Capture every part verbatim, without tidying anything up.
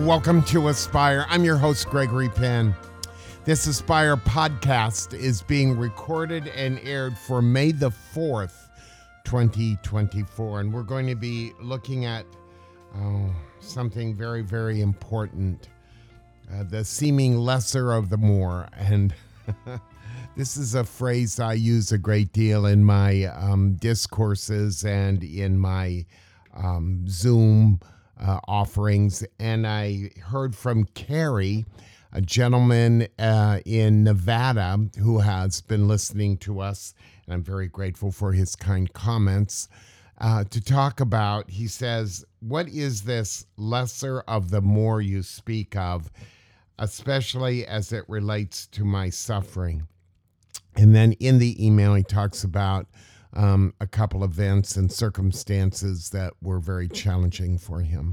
welcome to Aspire. I'm your host, Gregory Penn. This Aspire podcast is being recorded and aired for May the fourth, twenty twenty-four. And we're going to be looking at oh, something very, very important. Uh, the seeming lesser of the more. And this is a phrase I use a great deal in my um, discourses and in my um, Zoom uh, offerings. And I heard from Carrie, a gentleman uh, in Nevada who has been listening to us, and I'm very grateful for his kind comments, uh, to talk about, he says, what is this lesser of the more you speak of, especially as it relates to my suffering? And then in the email, he talks about um, a couple events and circumstances that were very challenging for him.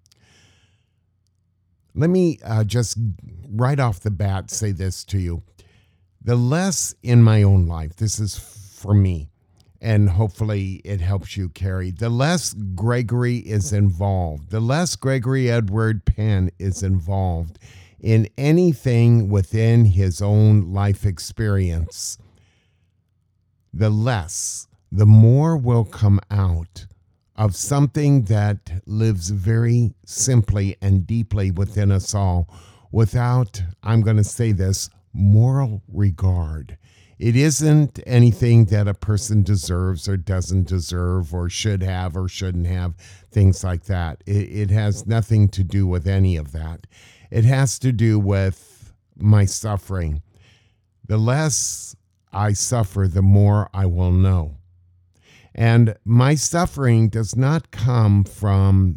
Let me uh, just right off the bat say this to you. The less in my own life, this is for me, and hopefully it helps you, Carrie, the less Gregory is involved, the less Gregory Edward Penn is involved in anything within his own life experience, the less, the more will come out of something that lives very simply and deeply within us all without, I'm going to say this, moral regard. It isn't anything that a person deserves or doesn't deserve or should have or shouldn't have, things like that. It, it has nothing to do with any of that. It has to do with my suffering. The less I suffer, the more I will know. And my suffering does not come from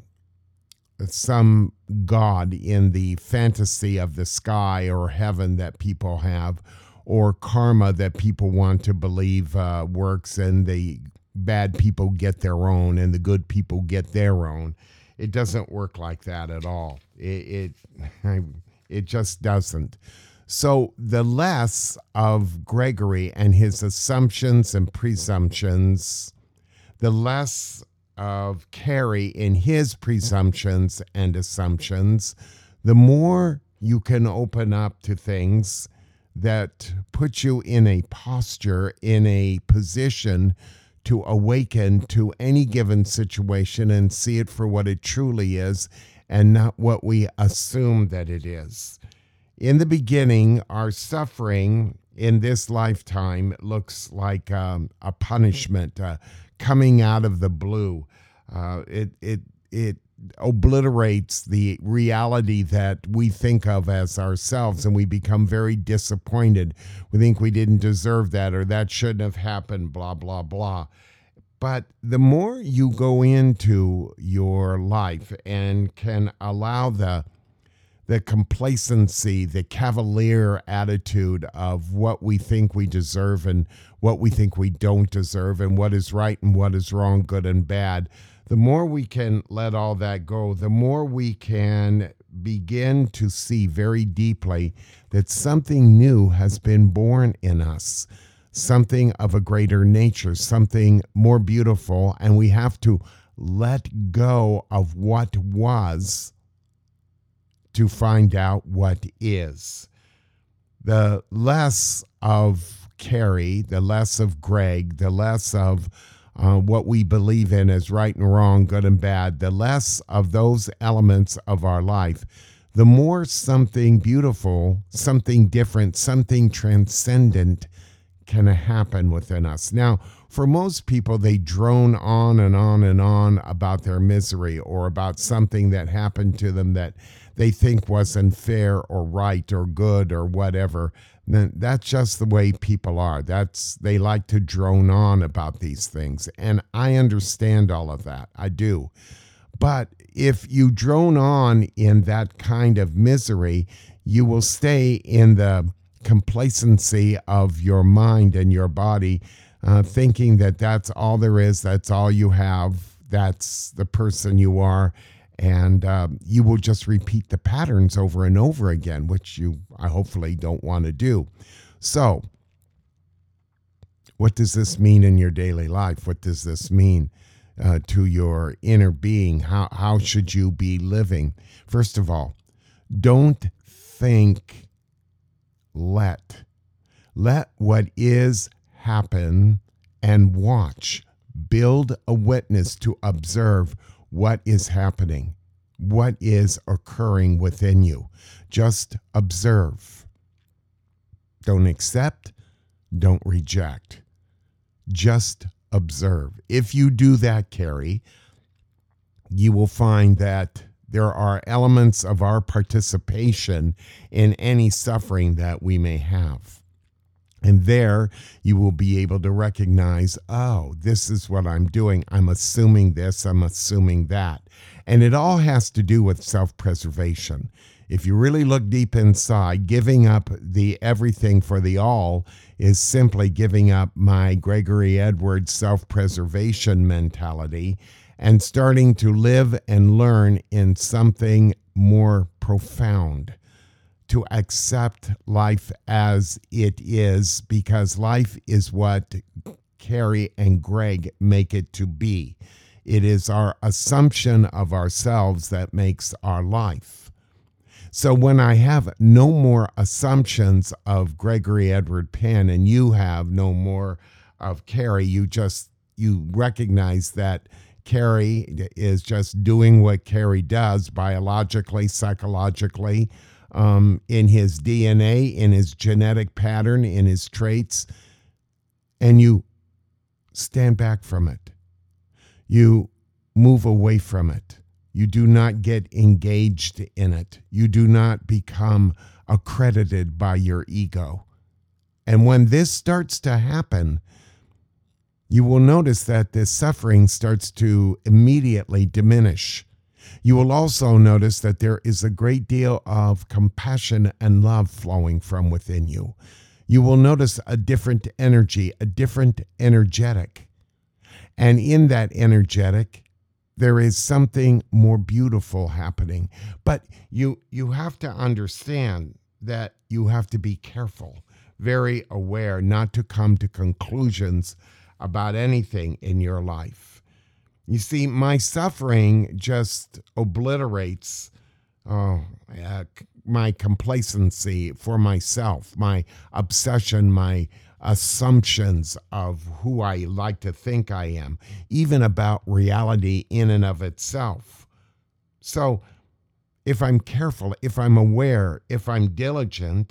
some God in the fantasy of the sky or heaven that people have, or karma that people want to believe uh, works, and the bad people get their own and the good people get their own. It doesn't work like that at all. It it, it just doesn't. So the less of Gregory and his assumptions and presumptions, the less of Carrie in his presumptions and assumptions, the more you can open up to things that put you in a posture, in a position to awaken to any given situation and see it for what it truly is and not what we assume that it is. In the beginning, our suffering in this lifetime looks like um, a punishment uh, coming out of the blue. Uh, it it it obliterates the reality that we think of as ourselves, and we become very disappointed. We think we didn't deserve that, or that shouldn't have happened, blah, blah, blah. But the more you go into your life and can allow the the complacency, the cavalier attitude of what we think we deserve and what we think we don't deserve, and what is right and what is wrong, good and bad, the more we can let all that go, the more we can begin to see very deeply that something new has been born in us, something of a greater nature, something more beautiful, and we have to let go of what was to find out what is. The less of Carrie, the less of Greg, the less of uh, what we believe in as right and wrong, good and bad, the less of those elements of our life, the more something beautiful, something different, something transcendent can happen within us. Now, for most people, they drone on and on and on about their misery or about something that happened to them that they think wasn't fair or right or good or whatever. Then that's just the way people are. That's they like to drone on about these things. And I understand all of that. I do. But if you drone on in that kind of misery, you will stay in the complacency of your mind and your body, uh, thinking that that's all there is, that's all you have, that's the person you are, and uh, you will just repeat the patterns over and over again, which you I hopefully don't want to do. So, what does this mean in your daily life? What does this mean uh, to your inner being? How how should you be living? First of all, Don't think, let. Let what is happen and watch. Build a witness to observe what is happening, what is occurring within you. Just observe. Don't accept, don't reject. Just observe. If you do that, Carrie, you will find that there are elements of our participation in any suffering that we may have. And there you will be able to recognize, oh, this is what I'm doing. I'm assuming this, I'm assuming that. And it all has to do with self-preservation. If you really look deep inside, giving up the everything for the all is simply giving up my Gregory Edwards self-preservation mentality and starting to live and learn in something more profound, to accept life as it is, because life is what Carrie and Greg make it to be. It is our assumption of ourselves that makes our life. So when I have no more assumptions of Gregory Edward Penn and you have no more of Carrie, you just, you recognize that Carrie is just doing what Carrie does biologically, psychologically, um, in his D N A, in his genetic pattern, in his traits, and you stand back from it. You move away from it. You do not get engaged in it. You do not become accredited by your ego. And when this starts to happen, you will notice that the suffering starts to immediately diminish. You will also notice that there is a great deal of compassion and love flowing from within you. You will notice a different energy, a different energetic. And in that energetic, there is something more beautiful happening. But you, you have to understand that you have to be careful, very aware not to come to conclusions about anything in your life. You see, my suffering just obliterates oh, uh, my complacency for myself, my obsession, my assumptions of who I like to think I am, even about reality in and of itself. So if I'm careful, if I'm aware, if I'm diligent,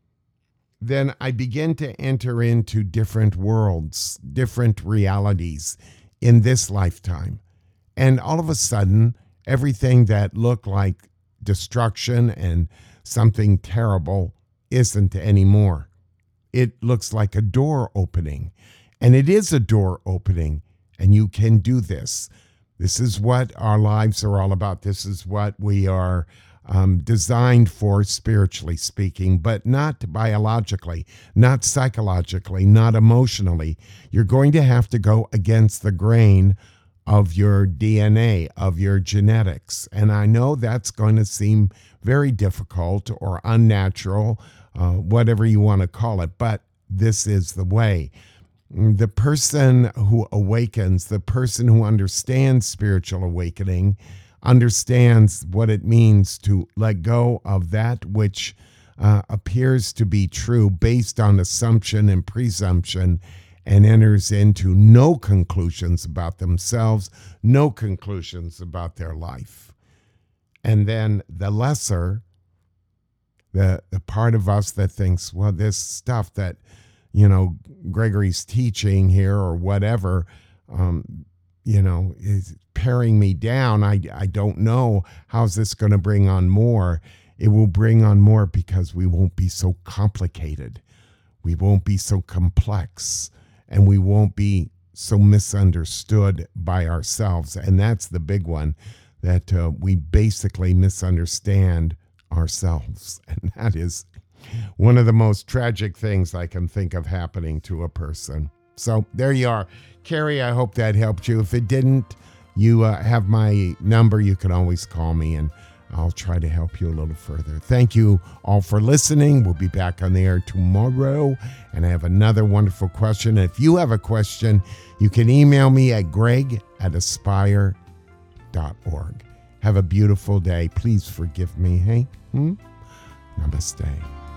then I begin to enter into different worlds, different realities in this lifetime. And all of a sudden, everything that looked like destruction and something terrible isn't anymore. It looks like a door opening. And it is a door opening. And you can do this. This is what our lives are all about. This is what we are Um, designed for, spiritually speaking, but not biologically, not psychologically, not emotionally. You're going to have to go against the grain of your D N A, of your genetics. And I know that's going to seem very difficult or unnatural, uh, whatever you want to call it, but this is the way. The person who awakens, the person who understands spiritual awakening, understands what it means to let go of that which uh, appears to be true based on assumption and presumption, and enters into no conclusions about themselves, no conclusions about their life. And then the lesser, the, the part of us that thinks, well, this stuff that, you know, Gregory's teaching here or whatever, um, you know, is paring me down. I, I don't know. How's this going to bring on more? It will bring on more because we won't be so complicated. We won't be so complex, and we won't be so misunderstood by ourselves. And that's the big one, that uh, we basically misunderstand ourselves. And that is one of the most tragic things I can think of happening to a person. So there you are. Carrie, I hope that helped you. If it didn't, you uh, have my number. You can always call me, and I'll try to help you a little further. Thank you all for listening. We'll be back on the air tomorrow, and I have another wonderful question. If you have a question, you can email me at greg at aspire dot org. Have a beautiful day. Please forgive me, hey? Hmm? Namaste.